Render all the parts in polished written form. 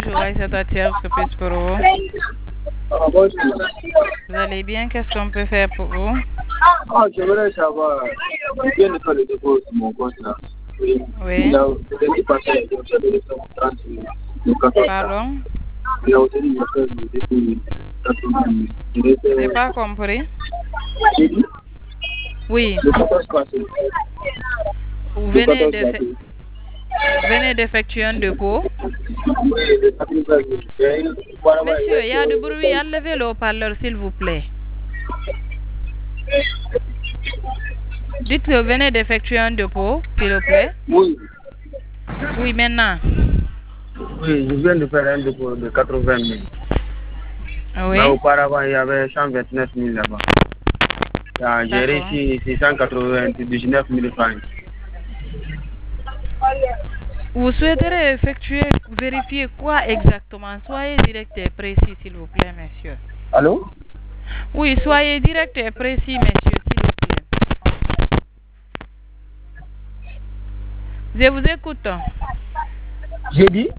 bonjour, Aïssa Tatière, que puis pour vous? Bonjour. Vous allez bien? Qu'est-ce qu'on peut faire pour vous? J'aimerais savoir, je viens de faire le dépôt sur mon compte là. Oui. L'année passée, j'ai fait le dépôt 30 000. Pardon? Et aujourd'hui, j'ai fait le dépôt 80 000. Je n'ai pas compris. J'ai dit? Oui. Le 14 passé. Vous venez d'effectuer un dépôt? Oui, le 80 000. Monsieur, il y a du bruit. Enlevez le haut-parleur, s'il vous plaît. Dites que vous venez d'effectuer un dépôt, s'il vous plaît. Oui. Oui, maintenant. Oui, je viens de faire un dépôt de 80 000. Oui. Mais auparavant, il y avait 129 000 là-bas. J'ai réussi 699 000 francs. Vous souhaiterez vérifier quoi exactement? Soyez direct et précis, s'il vous plaît, monsieur. Allô? Oui, soyez direct et précis, monsieur, s'il vous plaît. Je vous écoute. J'ai dit?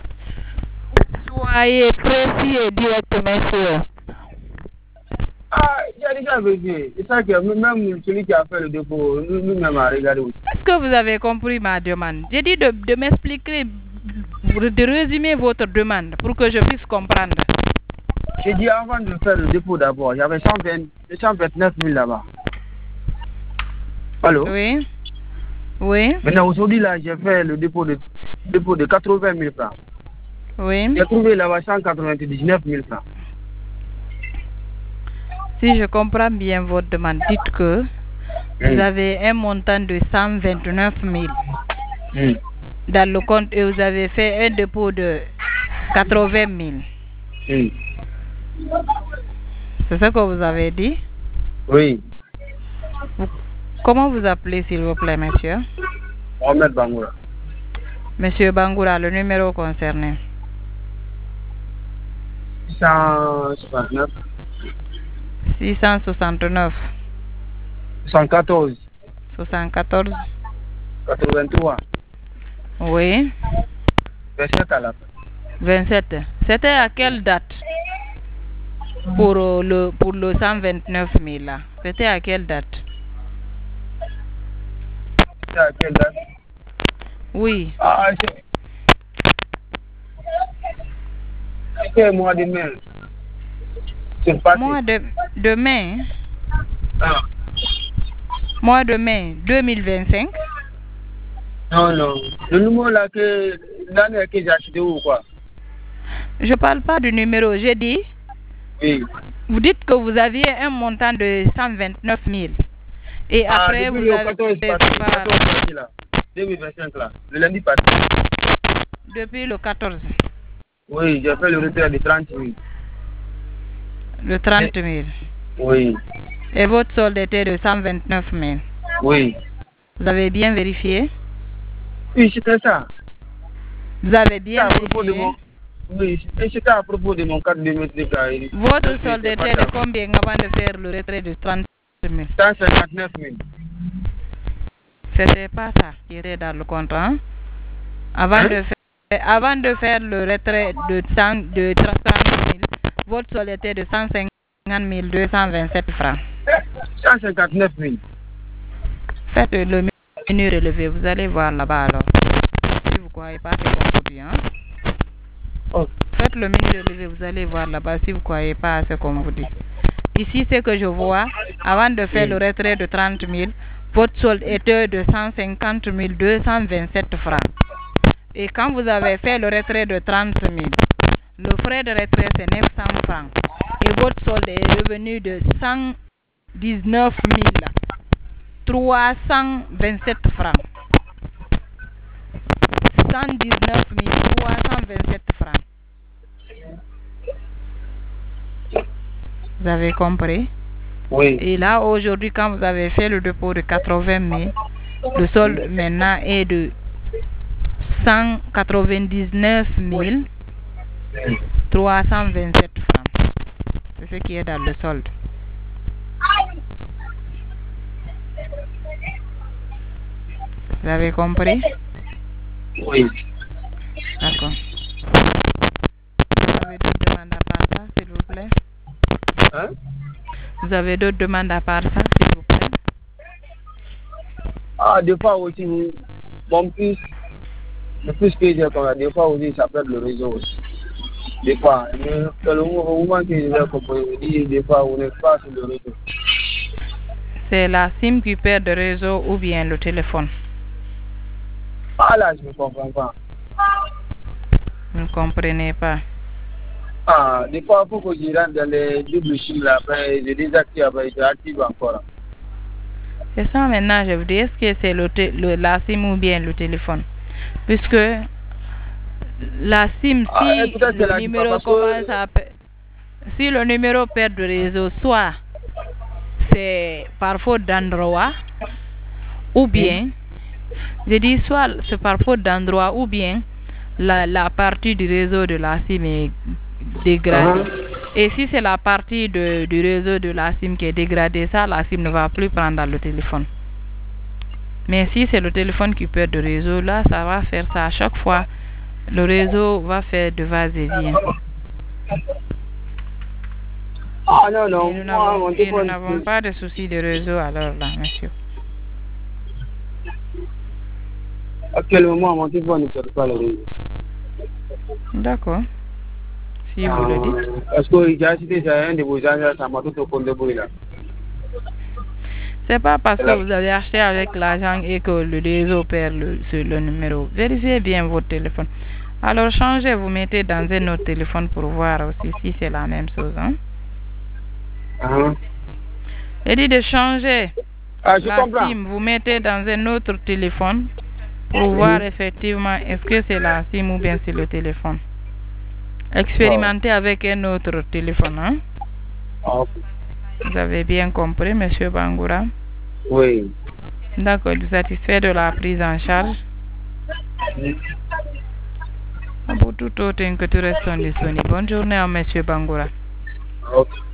Soyez précis et direct, monsieur. J'ai déjà vérifié. C'est ça que même celui qui a fait le dépôt, nous-mêmes a regardé aussi. Est-ce que vous avez compris ma demande? J'ai dit de m'expliquer, de résumer votre demande pour que je puisse comprendre. J'ai dit avant de faire le dépôt d'abord, il y avait 129 000 là-bas. Allô? Oui. Oui. Maintenant, aujourd'hui, là, j'ai fait le dépôt de 80 000 francs. Oui. J'ai trouvé là-bas 199 000 francs. Si je comprends bien votre demande, dites que vous avez un montant de 129 000 dans le compte et vous avez fait un dépôt de 80 000. C'est ce que vous avez dit? Oui. Comment vous appelez, s'il vous plaît, monsieur? Mohamed Bangoura. Monsieur Bangoura, le numéro concerné. 669. 669. 74. 74. 83. Oui. 27 à la fin. 27. C'était à quelle date pour le 129 000 là? C'était à quelle date? C'était à quelle date? Oui. C'était mois de mai. Mois de mai. Ah. Mois de mai 2025. Non. Le numéro là l'année que j'ai acheté ou quoi? Je parle pas du numéro, j'ai dit. Oui. Vous dites que vous aviez un montant de 129 000. Et après, vous avez... 14 là, 2025 là, le lundi passé. Depuis le 14. Oui, j'ai fait le retrait de 30 000. Le 30 000. Oui. Et votre solde était de 129 000. Oui. Vous avez bien vérifié? Oui, c'était ça. Vous avez bien vérifié? Oui, c'était à propos de mon carte biométrique. Votre solde était de combien avant de faire le retrait de 30 000? 159 000. C'était pas ça qui était dans le contrat. Avant de faire le retrait de 30 000, votre solde était de 150 227 francs. 159 000. Faites le menu relevé, vous allez voir là-bas alors. Si vous ne croyez pas, c'est qu'on vous dit. Faites le menu relevé, vous allez voir là-bas si vous ne croyez pas à ce qu'on vous dit. Ici, ce que je vois, avant de faire le retrait de 30 000, votre solde était de 150 227 francs. Et quand vous avez fait le retrait de 30 000, le frais de retrait c'est 900 francs. Et votre solde est revenu de 119 327 francs. 119 327 francs. Vous avez compris? Oui. Et là, aujourd'hui, quand vous avez fait le dépôt de 80 000, le solde maintenant est de 199 327 francs. C'est ce qui est dans le solde. Vous avez compris? Oui. D'accord. Hein? Vous avez d'autres demandes à part ça, s'il vous plaît? Ah, des fois aussi, bon, plus, le plus que j'ai comme des fois aussi, ça perd le réseau aussi. Des fois, mais le moment que j'ai compris, des fois, on n'est pas sur le réseau. C'est la SIM qui perd le réseau ou bien le téléphone? Ah là, je ne comprends pas. Vous ne comprenez pas? Ah, des fois, il faut que je rentre dans les doubles SIM là, après, je désactive, après, je active encore. C'est ça maintenant, je vous dis, est-ce que c'est la SIM ou bien le téléphone? Puisque la SIM, si le numéro commence à... Si le numéro perd le réseau, soit c'est par faute d'endroit, ou bien, je dis soit c'est par faute d'endroit, ou bien la partie du réseau de la SIM est dégradée. Et si c'est la partie du réseau de la SIM qui est dégradée, ça, la SIM ne va plus prendre dans le téléphone. Mais si c'est le téléphone qui perd le réseau, là, ça va faire ça à chaque fois. Le réseau va faire de va-et-vient. Ah non, non, et nous n'avons pas de soucis de réseau alors là, monsieur. Actuellement, mon téléphone ne perd pas le réseau. D'accord. Si vous le dites. Est-ce que j'ai cité un de vos agents, ça m'a tout au compte de bruit là? C'est pas parce que vous avez acheté avec l'argent et que le réseau perd le numéro. Vérifiez bien votre téléphone. Alors changez, vous mettez dans un autre téléphone pour voir aussi si c'est la même chose. Hein? Et dit de changer la SIM, vous mettez dans un autre téléphone pour voir effectivement est-ce que c'est la SIM ou bien c'est le téléphone. Expérimentez avec un autre téléphone. Hein? Vous avez bien compris, monsieur Bangoura? Oui. D'accord, vous êtes satisfait de la prise en charge? Pour tout autre que tu restes disponible. Bonne journée à monsieur Bangoura. Ok.